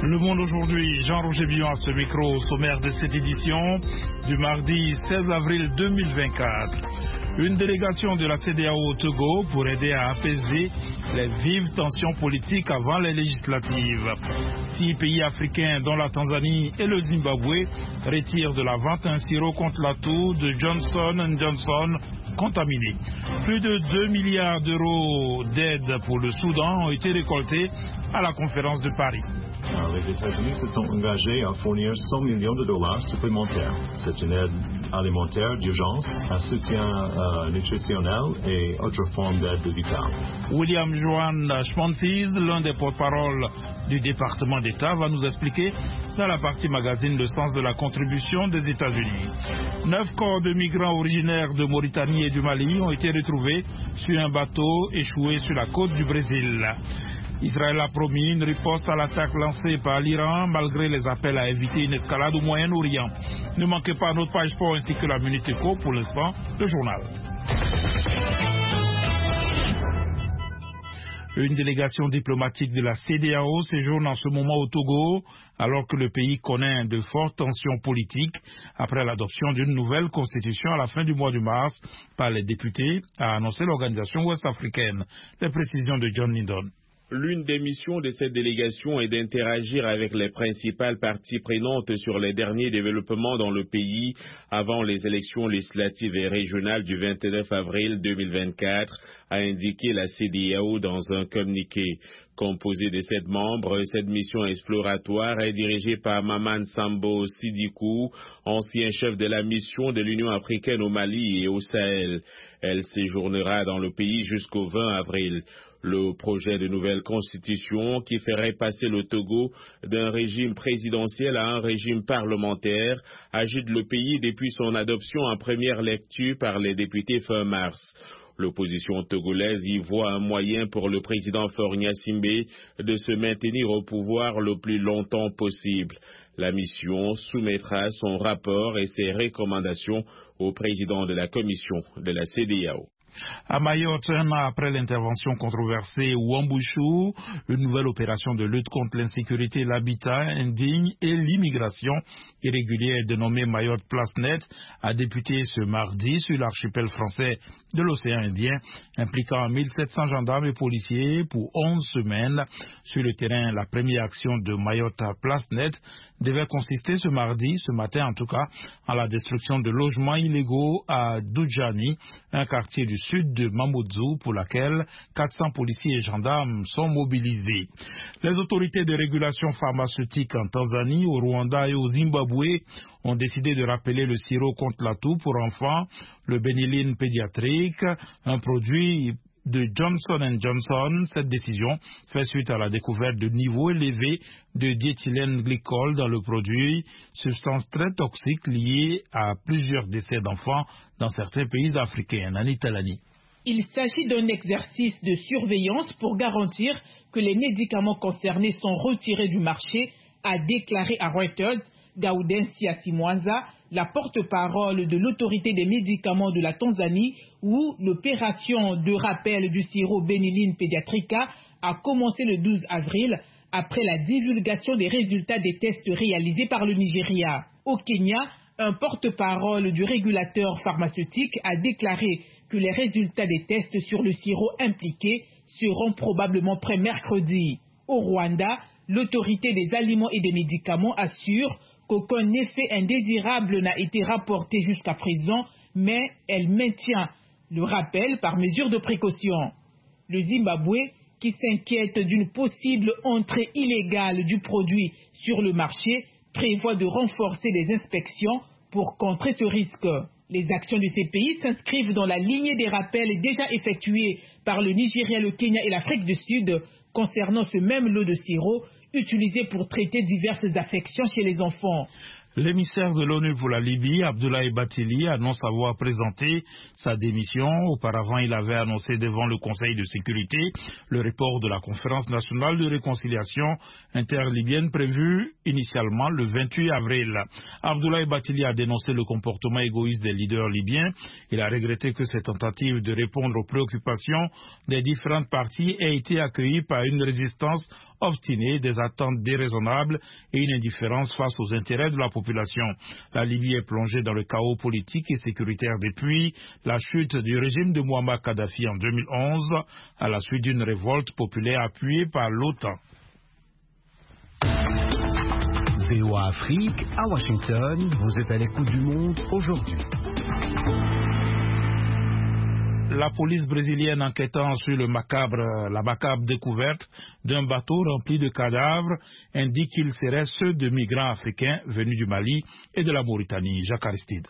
Le Monde aujourd'hui, Jean-Roger Billon à ce micro, au sommaire de cette édition du mardi 16 avril 2024. Une délégation de la CEDEAO au Togo pour aider à apaiser les vives tensions politiques avant les législatives. 6 pays africains, dont la Tanzanie et le Zimbabwe, retirent de la vente un sirop contre la toux de Johnson & Johnson contaminé. Plus de 2 milliards d'euros d'aide pour le Soudan ont été récoltés à la conférence de Paris. Les États-Unis se sont engagés à fournir 100 millions de dollars supplémentaires. C'est une aide alimentaire d'urgence, un soutien nutritionnel et autres formes d'aide vitale. William Johan Schmonfils, l'un des porte-parole du département d'État, va nous expliquer dans la partie magazine le sens de la contribution des États-Unis. 9 corps de migrants originaires de Mauritanie et du Mali ont été retrouvés sur un bateau échoué sur la côte du Brésil. Israël a promis une riposte à l'attaque lancée par l'Iran malgré les appels à éviter une escalade au Moyen-Orient. Ne manquez pas notre page sport ainsi que la Minute Éco. Pour l'instant, le journal. Une délégation diplomatique de la CEDEAO séjourne en ce moment au Togo, alors que le pays connaît de fortes tensions politiques après l'adoption d'une nouvelle constitution à la fin du mois de mars par les députés, a annoncé l'organisation ouest-africaine. Les précisions de John Lindon. L'une des missions de cette délégation est d'interagir avec les principales parties prenantes sur les derniers développements dans le pays avant les élections législatives et régionales du 29 avril 2024, a indiqué la CEDEAO dans un communiqué. Composée de 7 membres, cette mission exploratoire est dirigée par Maman Sambo Sidikou, ancien chef de la mission de l'Union africaine au Mali et au Sahel. Elle séjournera dans le pays jusqu'au 20 avril. Le projet de nouvelle constitution qui ferait passer le Togo d'un régime présidentiel à un régime parlementaire agite le pays depuis son adoption en première lecture par les députés fin mars. L'opposition togolaise y voit un moyen pour le président Faure Gnassingbé de se maintenir au pouvoir le plus longtemps possible. La mission soumettra son rapport et ses recommandations au président de la commission de la CEDEAO. À Mayotte, un an après l'intervention controversée Wambushu, une nouvelle opération de lutte contre l'insécurité, l'habitat indigne et l'immigration irrégulière dénommée Mayotte Place Net a débuté ce mardi sur l'archipel français de l'océan Indien, impliquant 1700 gendarmes et policiers pour 11 semaines sur le terrain. La première action de Mayotte Place Net devait consister ce mardi, ce matin en tout cas, en la destruction de logements illégaux à Doudjani, un quartier du sud de Mamoudzou, pour laquelle 400 policiers et gendarmes sont mobilisés. Les autorités de régulation pharmaceutique en Tanzanie, au Rwanda et au Zimbabwe ont décidé de rappeler le sirop contre la toux pour enfants, le Benylin pédiatrique, un produit de Johnson & Johnson. Cette décision fait suite à la découverte de niveaux élevés de diéthylène glycol dans le produit, substance très toxique liée à plusieurs décès d'enfants dans certains pays africains. Anita Lani. Il s'agit d'un exercice de surveillance pour garantir que les médicaments concernés sont retirés du marché, a déclaré à Reuters Gaudensia Simwanza, la porte-parole de l'autorité des médicaments de la Tanzanie, où l'opération de rappel du sirop Benylin Pediatrica a commencé le 12 avril après la divulgation des résultats des tests réalisés par le Nigeria. Au Kenya, un porte-parole du régulateur pharmaceutique a déclaré que les résultats des tests sur le sirop impliqué seront probablement prêts mercredi. Au Rwanda, l'autorité des aliments et des médicaments assure qu'aucun effet indésirable n'a été rapporté jusqu'à présent, mais elle maintient le rappel par mesure de précaution. Le Zimbabwe, qui s'inquiète d'une possible entrée illégale du produit sur le marché, prévoit de renforcer les inspections pour contrer ce risque. Les actions de ces pays s'inscrivent dans la lignée des rappels déjà effectués par le Nigeria, le Kenya et l'Afrique du Sud concernant ce même lot de sirop utilisé pour traiter diverses affections chez les enfants. L'émissaire de l'ONU pour la Libye, Abdoulaye Bathily, annonce avoir présenté sa démission. Auparavant, il avait annoncé devant le Conseil de sécurité le report de la conférence nationale de réconciliation interlibyenne prévue initialement le 28 avril. Abdoulaye Bathily a dénoncé le comportement égoïste des leaders libyens. Il a regretté que cette tentative de répondre aux préoccupations des différentes parties ait été accueillie par une résistance obstinée, des attentes déraisonnables et une indifférence face aux intérêts de la population. La Libye est plongée dans le chaos politique et sécuritaire depuis la chute du régime de Mouammar Kadhafi en 2011 à la suite d'une révolte populaire appuyée par l'OTAN. VOA Afrique, à Washington, vous êtes à l'écoute du monde aujourd'hui. La police brésilienne enquêtant sur la macabre découverte d'un bateau rempli de cadavres indique qu'ils seraient ceux de migrants africains venus du Mali et de la Mauritanie. Jacques Aristide.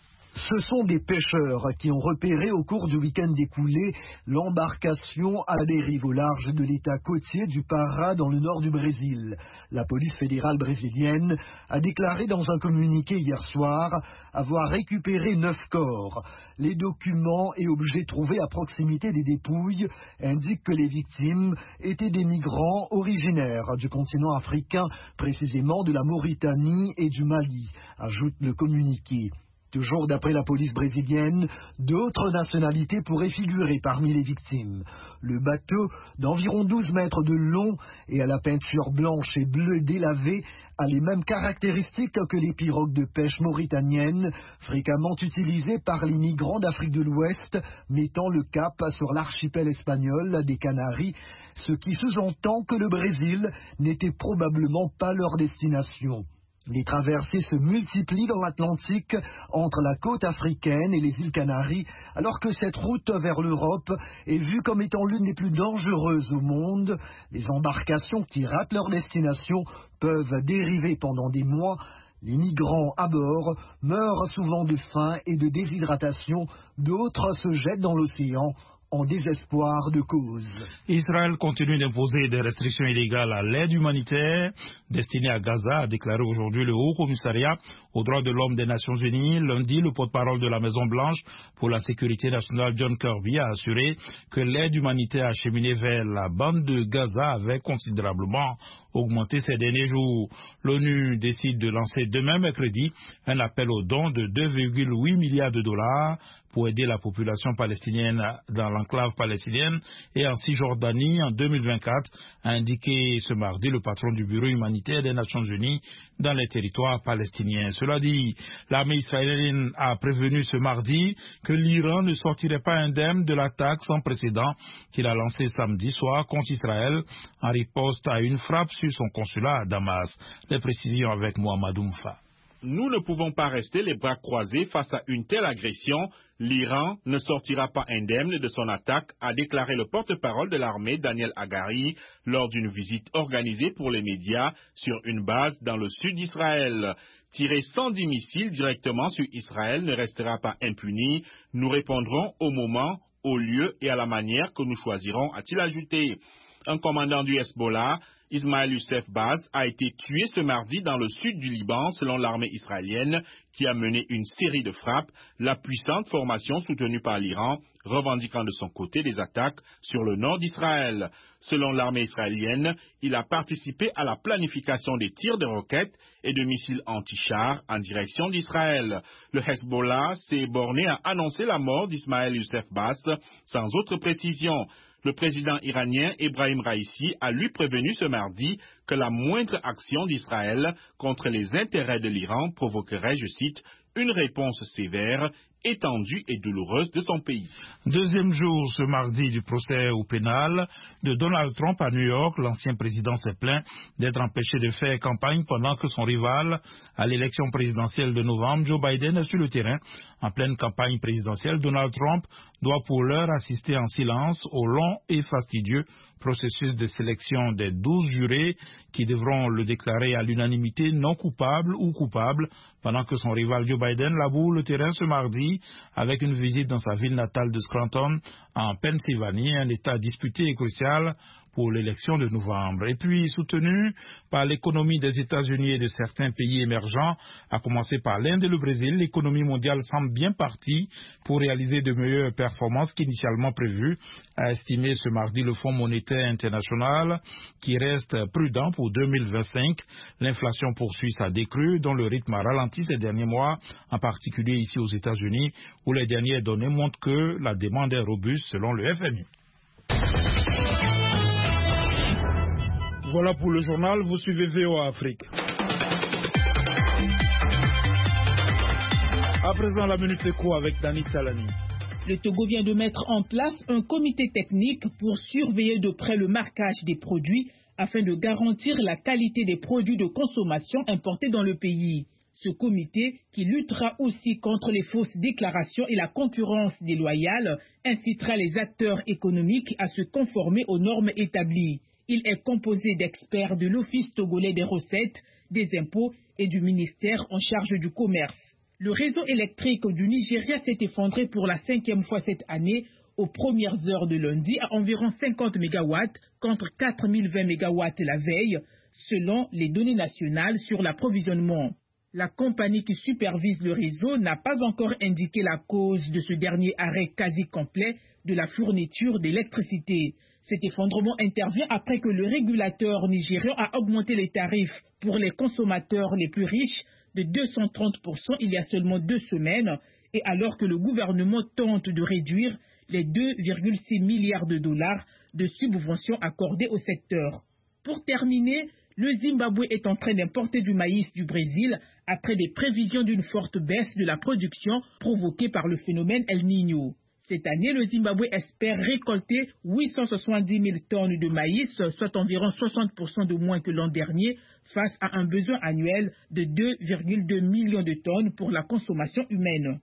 Ce sont des pêcheurs qui ont repéré au cours du week-end écoulé l'embarcation à la dérive au large de l'état côtier du Pará dans le nord du Brésil. La police fédérale brésilienne a déclaré dans un communiqué hier soir avoir récupéré 9 corps. Les documents et objets trouvés à proximité des dépouilles indiquent que les victimes étaient des migrants originaires du continent africain, précisément de la Mauritanie et du Mali, ajoute le communiqué. Toujours d'après la police brésilienne, d'autres nationalités pourraient figurer parmi les victimes. Le bateau, d'environ 12 mètres de long et à la peinture blanche et bleue délavée, a les mêmes caractéristiques que les pirogues de pêche mauritaniennes, fréquemment utilisées par les migrants d'Afrique de l'Ouest, mettant le cap sur l'archipel espagnol des Canaries, ce qui sous-entend que le Brésil n'était probablement pas leur destination. Les traversées se multiplient dans l'Atlantique entre la côte africaine et les îles Canaries, alors que cette route vers l'Europe est vue comme étant l'une des plus dangereuses au monde. Les embarcations qui ratent leur destination peuvent dériver pendant des mois. Les migrants à bord meurent souvent de faim et de déshydratation, d'autres se jettent dans l'océan en désespoir de cause. Israël continue d'imposer des restrictions illégales à l'aide humanitaire destinée à Gaza, a déclaré aujourd'hui le Haut Commissariat aux droits de l'homme des Nations Unies. Lundi, le porte-parole de la Maison-Blanche pour la sécurité nationale, John Kirby, a assuré que l'aide humanitaire acheminée vers la bande de Gaza avait considérablement augmenté ces derniers jours. L'ONU décide de lancer demain mercredi un appel aux dons de 2,8 milliards de dollars pour aider la population palestinienne dans l'enclave palestinienne et en Cisjordanie en 2024, a indiqué ce mardi le patron du bureau humanitaire des Nations Unies dans les territoires palestiniens. Cela dit, l'armée israélienne a prévenu ce mardi que l'Iran ne sortirait pas indemne de l'attaque sans précédent qu'il a lancée samedi soir contre Israël en riposte à une frappe sur son consulat à Damas. Les précisions avec Mohamed Oumfa. Nous ne pouvons pas rester les bras croisés face à une telle agression. L'Iran ne sortira pas indemne de son attaque, a déclaré le porte-parole de l'armée Daniel Hagari lors d'une visite organisée pour les médias sur une base dans le sud d'Israël. Tirer 110 missiles directement sur Israël ne restera pas impuni. Nous répondrons au moment, au lieu et à la manière que nous choisirons, a-t-il ajouté. Un commandant du Hezbollah, Ismaël Youssef Baz, a été tué ce mardi dans le sud du Liban selon l'armée israélienne qui a mené une série de frappes, la puissante formation soutenue par l'Iran revendiquant de son côté des attaques sur le nord d'Israël. Selon l'armée israélienne, il a participé à la planification des tirs de roquettes et de missiles anti-chars en direction d'Israël. Le Hezbollah s'est borné à annoncer la mort d'Ismaël Youssef Baz sans autre précision. Le président iranien Ebrahim Raïssi a lui prévenu ce mardi que la moindre action d'Israël contre les intérêts de l'Iran provoquerait, je cite, une réponse sévère, étendue et douloureuse de son pays. Deuxième jour ce mardi du procès au pénal de Donald Trump à New York. L'ancien président s'est plaint d'être empêché de faire campagne pendant que son rival à l'élection présidentielle de novembre, Joe Biden, est sur le terrain. En pleine campagne présidentielle, Donald Trump doit pour l'heure assister en silence au long et fastidieux processus de sélection des 12 jurés qui devront le déclarer à l'unanimité non coupable ou coupable pendant que son rival Joe Biden laboure le terrain ce mardi avec une visite dans sa ville natale de Scranton en Pennsylvanie, un état disputé et crucial pour l'élection de novembre. Et puis, soutenu par l'économie des États-Unis et de certains pays émergents, à commencer par l'Inde et le Brésil, l'économie mondiale semble bien partie pour réaliser de meilleures performances qu'initialement prévues, a estimé ce mardi le Fonds monétaire international, qui reste prudent pour 2025. L'inflation poursuit sa décrue, dont le rythme a ralenti ces derniers mois, en particulier ici aux États-Unis, où les dernières données montrent que la demande est robuste selon le FMI. Voilà pour le journal, vous suivez VOA Afrique. À présent, la Minute Éco avec Dani Talani. Le Togo vient de mettre en place un comité technique pour surveiller de près le marquage des produits afin de garantir la qualité des produits de consommation importés dans le pays. Ce comité, qui luttera aussi contre les fausses déclarations et la concurrence déloyale, incitera les acteurs économiques à se conformer aux normes établies. Il est composé d'experts de l'Office togolais des recettes, des impôts et du ministère en charge du commerce. Le réseau électrique du Nigeria s'est effondré pour la 5e fois cette année aux premières heures de lundi à environ 50 MW contre 4020 MW la veille, selon les données nationales sur l'approvisionnement. La compagnie qui supervise le réseau n'a pas encore indiqué la cause de ce dernier arrêt quasi complet de la fourniture d'électricité. Cet effondrement intervient après que le régulateur nigérian a augmenté les tarifs pour les consommateurs les plus riches de 230% il y a seulement 2 semaines, et alors que le gouvernement tente de réduire les 2,6 milliards de dollars de subventions accordées au secteur. Pour terminer, le Zimbabwe est en train d'importer du maïs du Brésil après des prévisions d'une forte baisse de la production provoquée par le phénomène El Niño. Cette année, le Zimbabwe espère récolter 870 000 tonnes de maïs, soit environ 60% de moins que l'an dernier, face à un besoin annuel de 2,2 millions de tonnes pour la consommation humaine.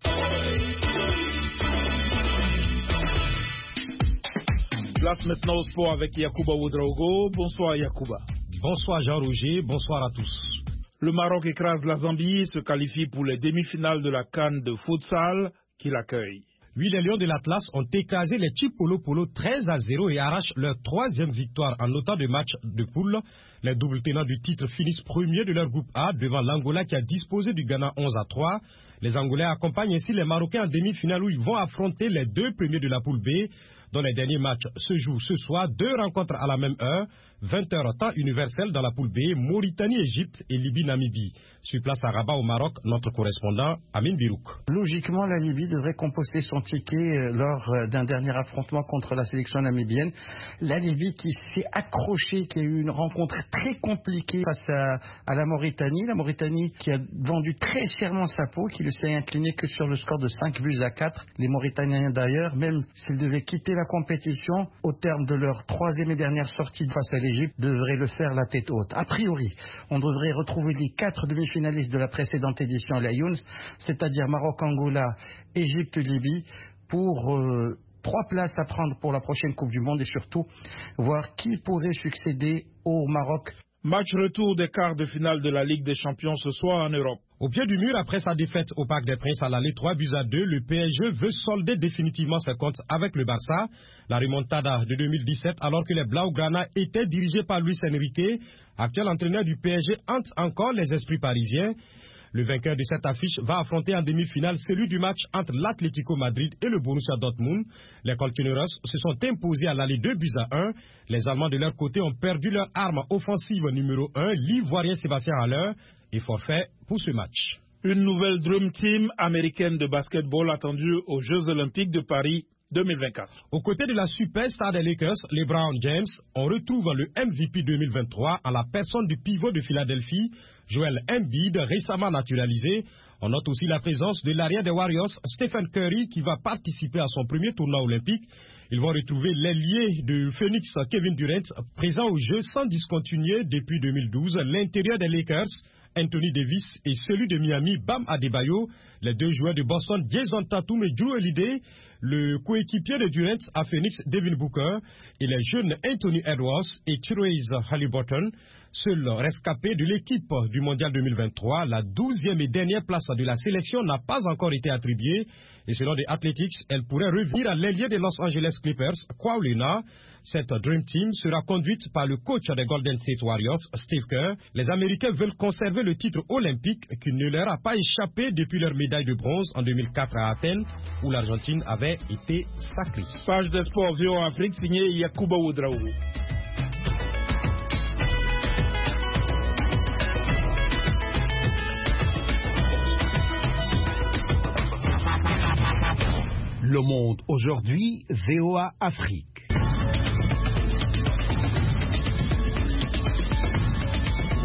Place maintenant au sport avec Yacouba Ouedraogo. Bonsoir Yacouba. Bonsoir Jean-Roger, bonsoir à tous. Le Maroc écrase la Zambie et se qualifie pour les demi-finales de la CAN de futsal qui l'accueille. Oui, les Lions de l'Atlas ont écrasé les Chipolo 13-0 et arrachent leur 3e victoire en autant de matchs de poule. Les doubles tenants du titre finissent premiers de leur groupe A devant l'Angola qui a disposé du Ghana 11-3. Les Angolais accompagnent ainsi les Marocains en demi-finale où ils vont affronter les 2 premiers de la poule B, dont les derniers matchs se jouent ce soir. 2 rencontres à la même heure, 20h temps universel dans la poule B, Mauritanie-Égypte et Libye-Namibie. Sur place à Rabat au Maroc, notre correspondant Amin Birouk. Logiquement, la Libye devrait composter son ticket lors d'un dernier affrontement contre la sélection namibienne. La Libye qui s'est accrochée, qui a eu une rencontre très compliquée face à la Mauritanie. La Mauritanie qui a vendu très chèrement sa peau, qui ne s'est incliné que sur le score de 5-4. Les Mauritaniens d'ailleurs, même s'ils devaient quitter la compétition, au terme de leur 3e et dernière sortie face à l'Égypte, devraient le faire la tête haute. A priori, on devrait retrouver les 4 demi-finalistes de la précédente édition Lions, c'est-à-dire Maroc, Angola, Égypte, Libye, pour 3 places à prendre pour la prochaine Coupe du Monde et surtout voir qui pourrait succéder au Maroc. Match retour des quarts de finale de la Ligue des Champions ce soir en Europe. Au pied du mur, après sa défaite au Parc des Princes à l'aller 3-2, le PSG veut solder définitivement ses comptes avec le Barça. La remontada de 2017, alors que les Blaugrana étaient dirigés par Luis Enrique, actuel entraîneur du PSG, hante encore les esprits parisiens. Le vainqueur de cette affiche va affronter en demi-finale celui du match entre l'Atlético Madrid et le Borussia Dortmund. Les Colchoneros se sont imposés à l'aller 2-1. Les Allemands de leur côté ont perdu leur arme offensive numéro 1, l'Ivoirien Sébastien Haller, et forfait pour ce match. Une nouvelle Dream Team américaine de basketball attendue aux Jeux Olympiques de Paris 2024. Aux côtés de la superstar des Lakers, LeBron James, on retrouve le MVP 2023 en la personne du pivot de Philadelphie, Joel Embiid, récemment naturalisé. On note aussi la présence de l'arrière des Warriors, Stephen Curry, qui va participer à son premier tournoi olympique. Ils vont retrouver l'ailier de Phoenix, Kevin Durant, présent au jeu sans discontinuer depuis 2012. L'intérieur des Lakers, Anthony Davis, et celui de Miami, Bam Adebayo. Les 2 joueurs de Boston, Jason Tatum et Drew Holiday. Le coéquipier de Durant à Phoenix, Devin Booker, et les jeunes Anthony Edwards et Tyrese Haliburton. Seul rescapé de l'équipe du Mondial 2023, la 12e et dernière place de la sélection n'a pas encore été attribuée. Et selon The Athletics, elle pourrait revenir à l'ailier des Los Angeles Clippers, Kawhi Leonard. Cette Dream Team sera conduite par le coach des Golden State Warriors, Steve Kerr. Les Américains veulent conserver le titre olympique qui ne leur a pas échappé depuis leur médaille de bronze en 2004 à Athènes, où l'Argentine avait été sacrée. Page de sport VOA Afrique signée Yacouba Ouedraogo. Le Monde aujourd'hui, VOA Afrique.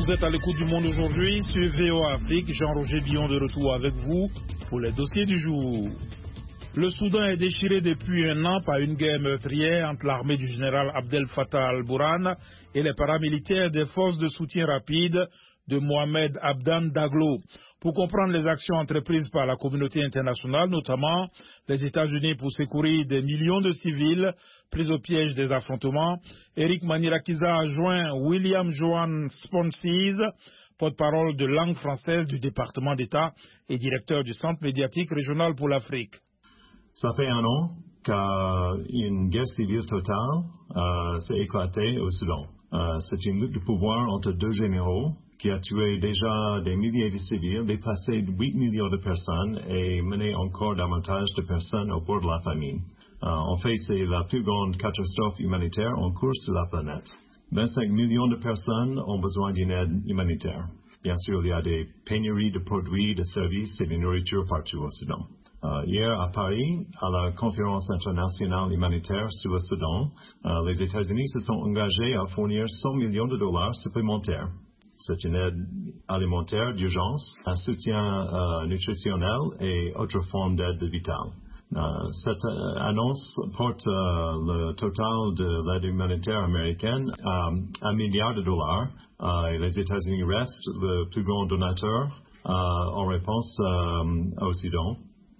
Vous êtes à l'écoute du Monde aujourd'hui sur VOA Afrique. Jean-Roger Billon de retour avec vous pour les dossiers du jour. Le Soudan est déchiré depuis un an par une guerre meurtrière entre l'armée du général Abdel Fattah al-Burhan et les paramilitaires des forces de soutien rapide de Mohamed Abdan Daglo. Pour comprendre les actions entreprises par la communauté internationale, notamment les États-Unis pour secourir des millions de civils pris au piège des affrontements, Eric Manirakiza a joint William Johan Sponsees, porte-parole de langue française du département d'État et directeur du Centre médiatique régional pour l'Afrique. Ça fait un an qu'une guerre civile totale s'est éclatée au Soudan. C'est une lutte de pouvoir entre deux généraux qui a tué déjà des milliers de civils, déplacé 8 millions de personnes et mené encore davantage de personnes au bord de la famine. En fait, c'est la plus grande catastrophe humanitaire en cours sur la planète. 25 millions de personnes ont besoin d'une aide humanitaire. Bien sûr, il y a des pénuries de produits, de services et de nourriture partout au Soudan. Hier à Paris, à la conférence internationale humanitaire sur le Soudan, les États-Unis se sont engagés à fournir 100 millions de dollars supplémentaires. C'est une aide alimentaire d'urgence, un soutien nutritionnel et autres formes d'aide vitale. Cette annonce porte le total de l'aide humanitaire américaine à $1 milliard et les États-Unis restent le plus grand donateur en réponse au Soudan.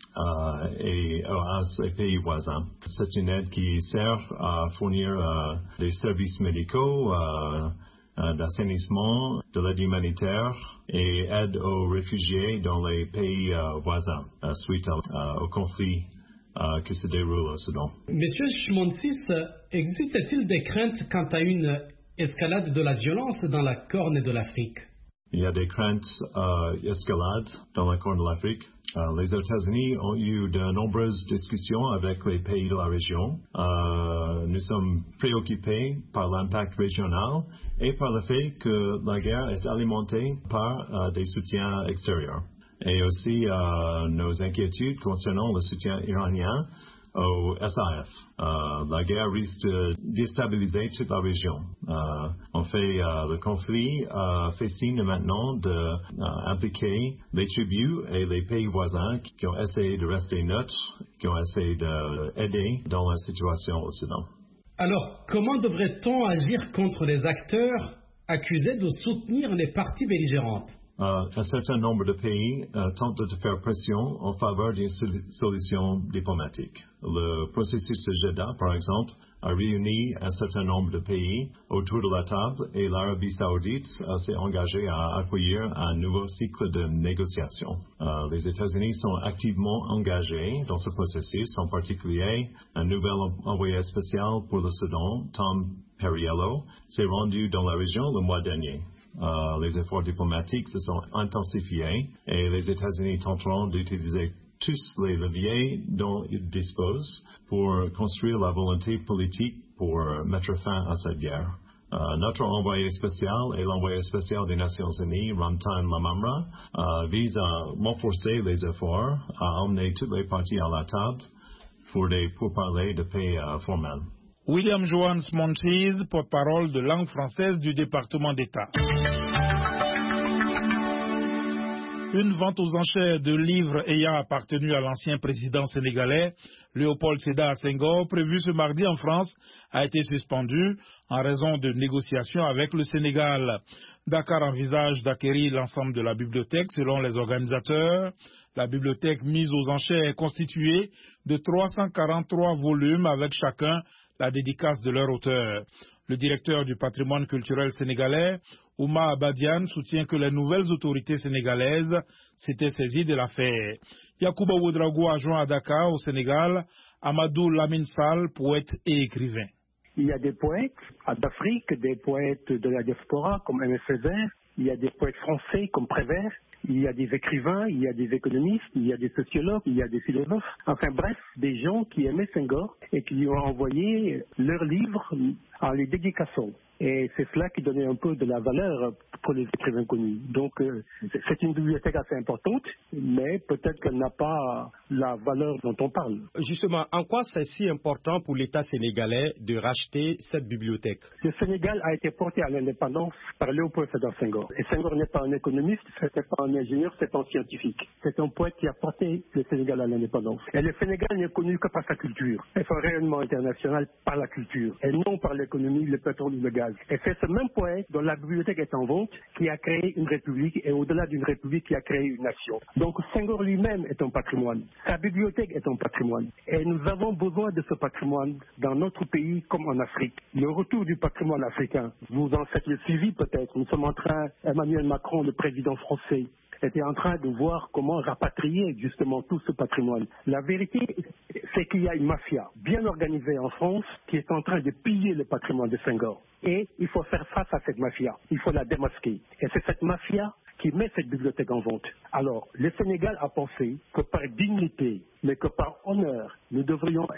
Et à ses pays voisins. C'est une aide qui sert à fournir des services médicaux, d'assainissement, de l'aide humanitaire et aide aux réfugiés dans les pays voisins suite au conflit qui se déroule au Soudan. Monsieur Schmonsis, existe-t-il des craintes quant à une escalade de la violence dans la Corne de l'Afrique? Il y a des craintes d'escalade dans la Corne de l'Afrique. Les États-Unis ont eu de nombreuses discussions avec les pays de la région. Nous sommes préoccupés par l'impact régional et par le fait que la guerre est alimentée par des soutiens extérieurs. Et aussi nos inquiétudes concernant le soutien iranien au SAF. La guerre risque de déstabiliser toute la région. En fait, le conflit fait signe maintenant d'impliquer les tribus et les pays voisins qui ont essayé de rester neutres, qui ont essayé d'aider dans la situation au Soudan. Alors, comment devrait-on agir contre les acteurs accusés de soutenir les parties belligérantes? Un certain nombre de pays tentent de faire pression en faveur d'une solution diplomatique. Le processus de Jeddah, par exemple, a réuni un certain nombre de pays autour de la table et l'Arabie saoudite s'est engagée à accueillir un nouveau cycle de négociations. Les États-Unis sont activement engagés dans ce processus, en particulier un nouvel envoyé spécial pour le Soudan, Tom Perriello, s'est rendu dans la région le mois dernier. Les efforts diplomatiques se sont intensifiés et les États-Unis tenteront d'utiliser tous les leviers dont ils disposent pour construire la volonté politique pour mettre fin à cette guerre. Notre envoyé spécial et l'envoyé spécial des Nations Unies, Ramtan Lamamra, vise à renforcer les efforts, à emmener toutes les parties à la table pour des pourparlers de paix formels. William Johan Sponsees, porte-parole de langue française du département d'État. Une vente aux enchères de livres ayant appartenu à l'ancien président sénégalais Léopold Sédar Senghor, prévue ce mardi en France, a été suspendue en raison de négociations avec le Sénégal. Dakar envisage d'acquérir l'ensemble de la bibliothèque selon les organisateurs. La bibliothèque mise aux enchères est constituée de 343 volumes avec chacun la dédicace de leur auteur. Le directeur du patrimoine culturel sénégalais, Ouma Abadian, soutient que les nouvelles autorités sénégalaises s'étaient saisies de l'affaire. Yacouba Ouedraogo a joint à Dakar, au Sénégal, Amadou Lamine Sall, poète et écrivain. Il y a des poètes d'Afrique, des poètes de la diaspora comme Aimé Césaire, il y a des poètes français comme Prévert, il y a des écrivains, il y a des économistes, il y a des sociologues, il y a des philosophes. Enfin bref, des gens qui aimaient Senghor et qui lui ont envoyé leurs livres en les dédicaçant. Et c'est cela qui donnait un peu de la valeur pour les écrivains connus. Donc c'est une bibliothèque assez importante, mais peut-être qu'elle n'a pas la valeur dont on parle. Justement, en quoi c'est si important pour l'État sénégalais de racheter cette bibliothèque? Le Sénégal a été porté à l'indépendance par Léopold Sédar Senghor. Et Senghor n'est pas un économiste, c'était pas un ingénieur, c'est un scientifique. C'est un poète qui a porté le Sénégal à l'indépendance. Et le Sénégal n'est connu que par sa culture. Et son rayonnement international par la culture. Et non par l'économie, le pétrole ou le gaz. Et c'est ce même poète dont la bibliothèque est en vente qui a créé une république et au-delà d'une république qui a créé une nation. Donc Senghor lui-même est un patrimoine. Sa bibliothèque est un patrimoine. Et nous avons besoin de ce patrimoine dans notre pays comme en Afrique. Le retour du patrimoine africain, vous en faites le suivi peut-être. Nous sommes en train, Emmanuel Macron, le président français, était en train de voir comment rapatrier justement tout ce patrimoine. La vérité, c'est qu'il y a une mafia bien organisée en France qui est en train de piller le patrimoine de Senghor. Et il faut faire face à cette mafia. Il faut la démasquer. Et c'est cette mafia qui met cette bibliothèque en vente. Alors, le Sénégal a pensé que par dignité, mais que par honneur, nous devrions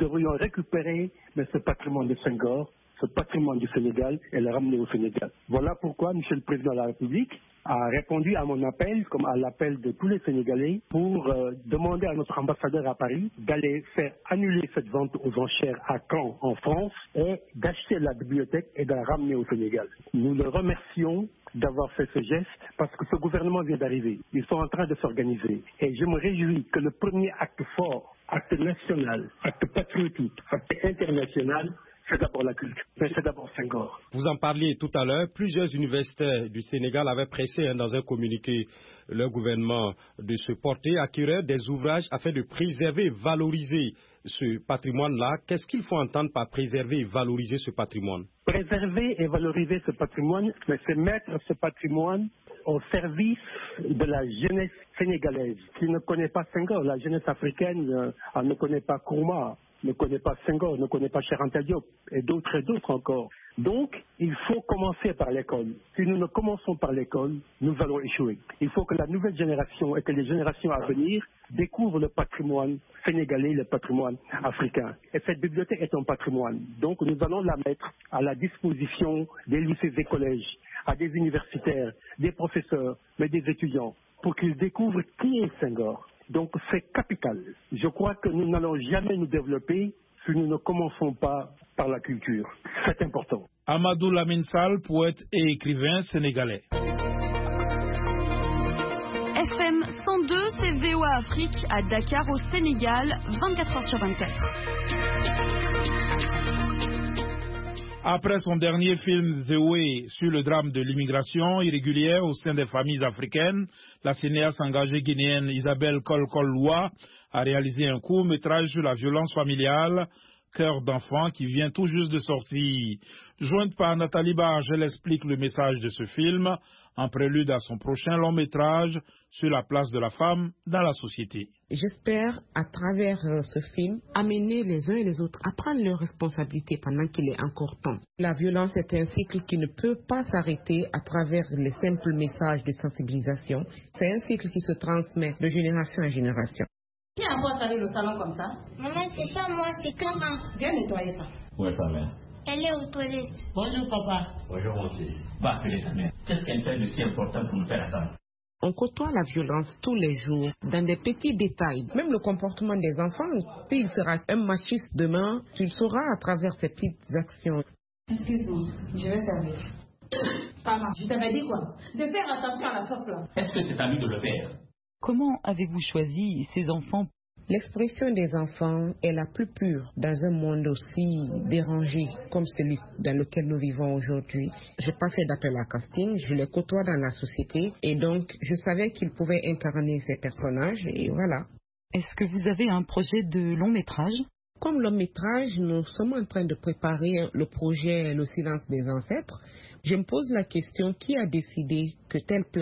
récupérer ce patrimoine de Senghor, ce patrimoine du Sénégal et le ramener au Sénégal. Voilà pourquoi M. le Président de la République a répondu à mon appel, comme à l'appel de tous les Sénégalais, pour demander à notre ambassadeur à Paris d'aller faire annuler cette vente aux enchères à Caen, en France, et d'acheter la bibliothèque et de la ramener au Sénégal. Nous le remercions d'avoir fait ce geste parce que ce gouvernement vient d'arriver. Ils sont en train de s'organiser. Et je me réjouis que le premier acte fort, acte national, acte patriotique, acte international, c'est d'abord la culture, mais c'est d'abord Senghor. Vous en parliez tout à l'heure, plusieurs universitaires du Sénégal avaient pressé dans un communiqué leur gouvernement de se porter acquéreur des ouvrages afin de préserver et valoriser ce patrimoine-là. Qu'est-ce qu'il faut entendre par préserver et valoriser ce patrimoine? Préserver et valoriser ce patrimoine, c'est mettre ce patrimoine au service de la jeunesse sénégalaise qui ne connaît pas Senghor. La jeunesse africaine, elle ne connaît pas Nkrumah, ne connaît pas Senghor, ne connaît pas Cheikh Anta Diop et d'autres encore. Donc, il faut commencer par l'école. Si nous ne commençons par l'école, nous allons échouer. Il faut que la nouvelle génération et que les générations à venir découvrent le patrimoine sénégalais, le patrimoine africain. Et cette bibliothèque est un patrimoine. Donc, nous allons la mettre à la disposition des lycées et collèges, à des universitaires, des professeurs, mais des étudiants, pour qu'ils découvrent qui est Senghor. Donc c'est capital. Je crois que nous n'allons jamais nous développer si nous ne commençons pas par la culture. C'est important. Amadou Lamine Sall, poète et écrivain sénégalais. FM 102, c'est VOA Afrique à Dakar au Sénégal, 24h sur 24. Après son dernier film The Way sur le drame de l'immigration irrégulière au sein des familles africaines, la cinéaste engagée guinéenne Isabelle Kolkol-Loua a réalisé un court-métrage sur la violence familiale, Cœur d'enfant, qui vient tout juste de sortir. Jointe par Nathalie Barge, elle explique le message de ce film en prélude à son prochain long-métrage sur la place de la femme dans la société. J'espère, à travers ce film, amener les uns et les autres à prendre leurs responsabilités pendant qu'il est encore temps. La violence est un cycle qui ne peut pas s'arrêter à travers les simples messages de sensibilisation. C'est un cycle qui se transmet de génération en génération. Qui a encore installé le salon comme ça? Maman, c'est pas moi, c'est maman. Viens nettoyer ça. Où est ta mère? Elle est aux toilettes. Bonjour papa. Bonjour mon fils. Va appeler ta mère. Qu'est-ce qu'elle fait de si important pour nous faire attendre? On côtoie la violence tous les jours, dans des petits détails. Même le comportement des enfants, s'il sera un machiste demain, tu le sauras à travers ces petites actions. Excuse-moi, je vais faire vite. Papa, je t'avais dit quoi? De faire attention à la sauce là. Est-ce que c'est à lui de le faire? Comment avez-vous choisi ces enfants? L'expression des enfants est la plus pure dans un monde aussi dérangé comme celui dans lequel nous vivons aujourd'hui. Je n'ai pas fait d'appel à casting, je les côtoie dans la société et donc je savais qu'ils pouvaient incarner ces personnages et voilà. Est-ce que vous avez un projet de long métrage? Comme long métrage, nous sommes en train de préparer le projet Le silence des ancêtres. Je me pose la question, qui a décidé que telle place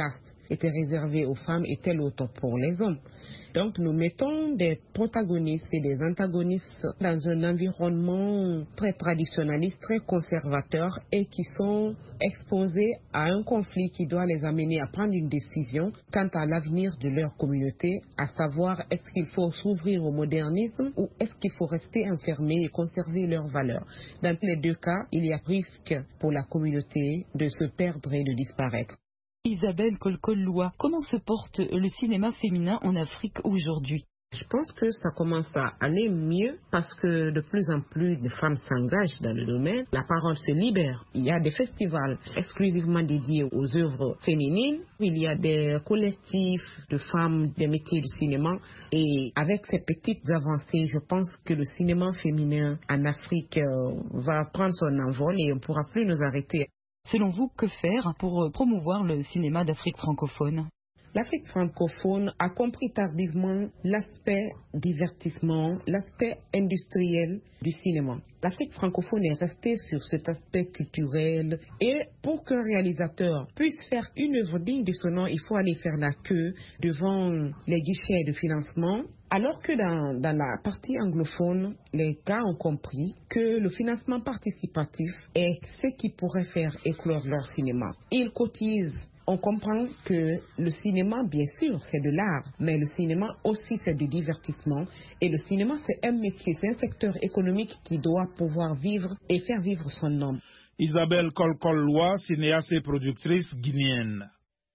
était réservé aux femmes et tel autre pour les hommes. Donc nous mettons des protagonistes et des antagonistes dans un environnement très traditionnaliste, très conservateur et qui sont exposés à un conflit qui doit les amener à prendre une décision quant à l'avenir de leur communauté, à savoir est-ce qu'il faut s'ouvrir au modernisme ou est-ce qu'il faut rester enfermé et conserver leurs valeurs. Dans les deux cas, il y a risque pour la communauté de se perdre et de disparaître. Isabelle Kolkol-Loua, comment se porte le cinéma féminin en Afrique aujourd'hui? Je pense que ça commence à aller mieux parce que de plus en plus de femmes s'engagent dans le domaine. La parole se libère. Il y a des festivals exclusivement dédiés aux œuvres féminines. Il y a des collectifs de femmes des métiers du cinéma. Et avec ces petites avancées, je pense que le cinéma féminin en Afrique va prendre son envol et on ne pourra plus nous arrêter. Selon vous, que faire pour promouvoir le cinéma d'Afrique francophone? L'Afrique francophone a compris tardivement l'aspect divertissement, l'aspect industriel du cinéma. L'Afrique francophone est restée sur cet aspect culturel et pour qu'un réalisateur puisse faire une œuvre digne de son nom, il faut aller faire la queue devant les guichets de financement. Alors que dans la partie anglophone, les gars ont compris que le financement participatif est ce qui pourrait faire éclore leur cinéma. Ils cotisent. On comprend que le cinéma, bien sûr, c'est de l'art, mais le cinéma aussi, c'est du divertissement. Et le cinéma, c'est un métier, c'est un secteur économique qui doit pouvoir vivre et faire vivre son nom. Isabelle Kolkol-Loua, cinéaste et productrice guinéenne.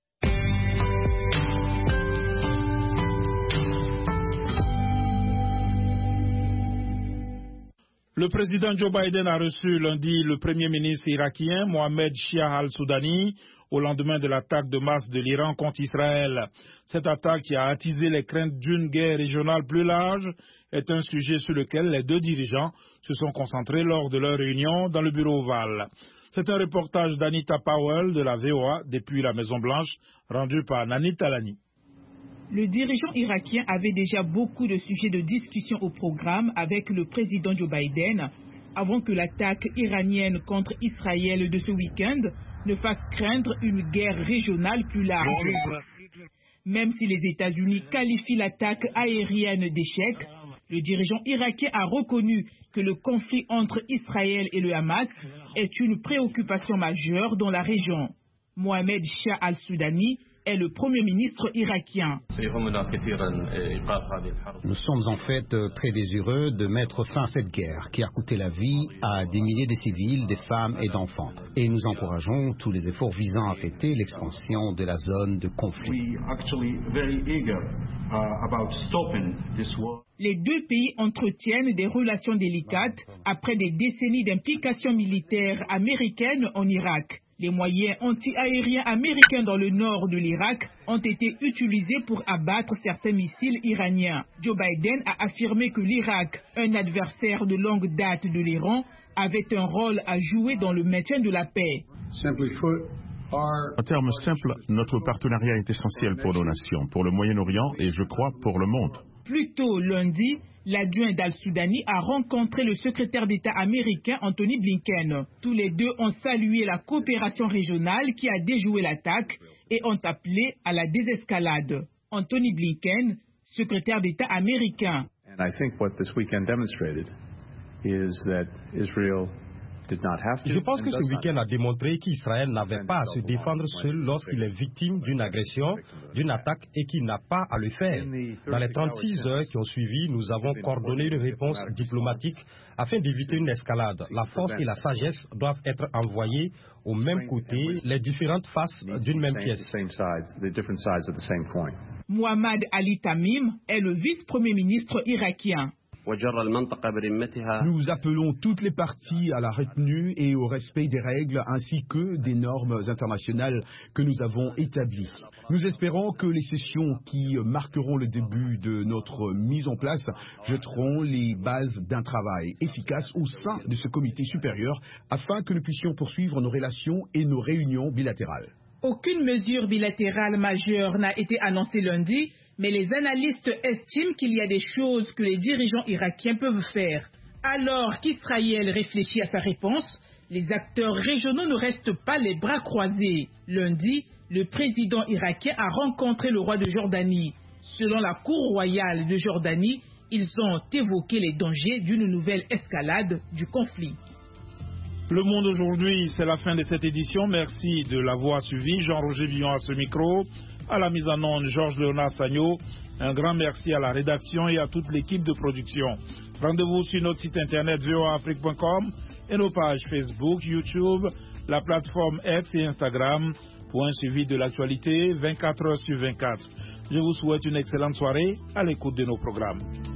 Le président Joe Biden a reçu lundi le premier ministre irakien Mohamed Shia al-Soudani au lendemain de l'attaque de masse de l'Iran contre Israël. Cette attaque qui a attisé les craintes d'une guerre régionale plus large est un sujet sur lequel les deux dirigeants se sont concentrés lors de leur réunion dans le bureau ovale. C'est un reportage d'Anita Powell de la VOA depuis la Maison-Blanche, rendu par Nani Talani. Le dirigeant irakien avait déjà beaucoup de sujets de discussion au programme avec le président Joe Biden avant que l'attaque iranienne contre Israël de ce week-end ne fasse craindre une guerre régionale plus large. Même si les États-Unis qualifient l'attaque aérienne d'échec, le dirigeant irakien a reconnu que le conflit entre Israël et le Hamas est une préoccupation majeure dans la région. Mohamed Shia al-Soudani est le premier ministre irakien. Nous sommes en fait très désireux de mettre fin à cette guerre qui a coûté la vie à des milliers de civils, des femmes et d'enfants. Et nous encourageons tous les efforts visant à arrêter l'expansion de la zone de conflit. Les deux pays entretiennent des relations délicates après des décennies d'implication militaire américaine en Irak. Les moyens anti-aériens américains dans le nord de l'Irak ont été utilisés pour abattre certains missiles iraniens. Joe Biden a affirmé que l'Irak, un adversaire de longue date de l'Iran, avait un rôle à jouer dans le maintien de la paix. En termes simples, notre partenariat est essentiel pour nos nations, pour le Moyen-Orient et je crois pour le monde. Plus tôt lundi, l'adjoint d'al-Soudani a rencontré le secrétaire d'État américain Anthony Blinken. Tous les deux ont salué la coopération régionale qui a déjoué l'attaque et ont appelé à la désescalade. Anthony Blinken, secrétaire d'État américain. Je pense que ce week-end a démontré qu'Israël n'avait pas à se défendre seul lorsqu'il est victime d'une agression, d'une attaque et qu'il n'a pas à le faire. Dans les 36 heures qui ont suivi, nous avons coordonné une réponse diplomatique afin d'éviter une escalade. La force et la sagesse doivent être envoyées au même côté, les différentes faces d'une même pièce. Mohamed Ali Tamim est le vice-premier ministre irakien. Nous appelons toutes les parties à la retenue et au respect des règles ainsi que des normes internationales que nous avons établies. Nous espérons que les sessions qui marqueront le début de notre mise en place jetteront les bases d'un travail efficace au sein de ce comité supérieur afin que nous puissions poursuivre nos relations et nos réunions bilatérales. Aucune mesure bilatérale majeure n'a été annoncée lundi, mais les analystes estiment qu'il y a des choses que les dirigeants irakiens peuvent faire. Alors qu'Israël réfléchit à sa réponse, les acteurs régionaux ne restent pas les bras croisés. Lundi, le président irakien a rencontré le roi de Jordanie. Selon la Cour royale de Jordanie, ils ont évoqué les dangers d'une nouvelle escalade du conflit. Le Monde aujourd'hui, c'est la fin de cette édition. Merci de l'avoir suivi. Jean-Roger Villon à ce micro. À la mise en onde, Georges Léonard Sagno. Un grand merci à la rédaction et à toute l'équipe de production. Rendez-vous sur notre site internet voaafrique.com et nos pages Facebook, YouTube, la plateforme X et Instagram pour un suivi de l'actualité 24 heures sur 24. Je vous souhaite une excellente soirée à l'écoute de nos programmes.